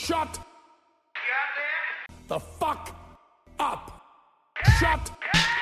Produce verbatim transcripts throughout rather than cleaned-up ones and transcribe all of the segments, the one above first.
Shut the fuck up. Shut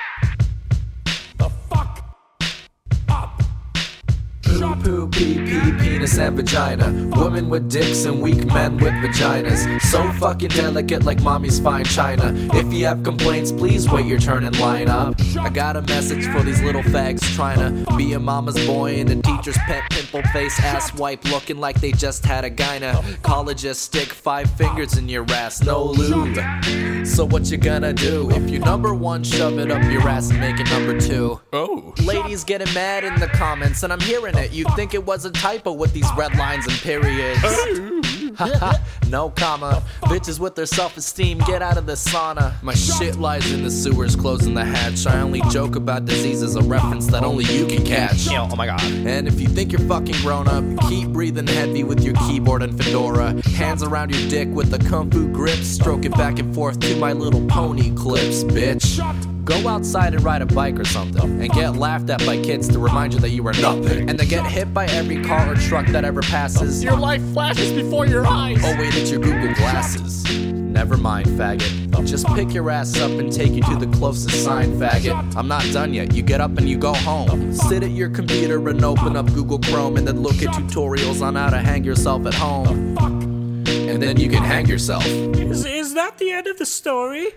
the fuck up. Poo poo pee pee penis and vagina. Women with dicks and weak men with vaginas. So fucking delicate like mommy's fine china. If you have complaints, please wait your turn and line up. I got a message for these little fags trying to be a mama's boy and a teacher's pet, pimple face ass wipe looking like they just had a gyna. College stick five fingers in your ass, no lube. So what you gonna do? If you number one, shove it up your ass and make it number two. Oh. Ladies getting mad in the comments and I'm hearing it. You'd think it was a typo with these red lines and periods. Haha, no comma. Bitches with their self-esteem, get out of the sauna. My shit lies in the sewers, closing the hatch. I only joke about diseases, a reference that only you can catch. Oh my god. And if you think you're fucking grown up, keep breathing heavy with your keyboard and fedora. Hands around your dick with a kung fu grip, stroke it back and forth to My Little Pony clips, bitch. Go outside and ride a bike or something, and get laughed at by kids to remind you that you are nothing. And then get hit by every car or truck that ever passes. Your life flashes before your eyes. Oh wait, it's your Google glasses. Never mind, faggot. Just pick your ass up and take you to the closest sign, faggot. I'm not done yet. You get up and you go home. Sit at your computer and open up Google Chrome and then look at tutorials on how to hang yourself at home. And then you can hang yourself. Is, is that the end of the story?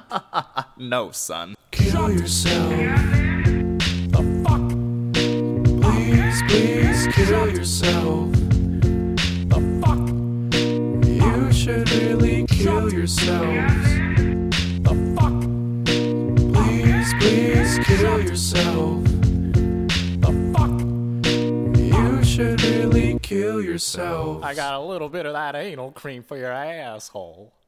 No, son. Kill yourself. The fuck? Please, please kill yourself. The fuck? You should really kill yourselves. The fuck? Please, please kill yourself. The fuck? You should really kill yourself. I got a little bit of that anal cream for your asshole.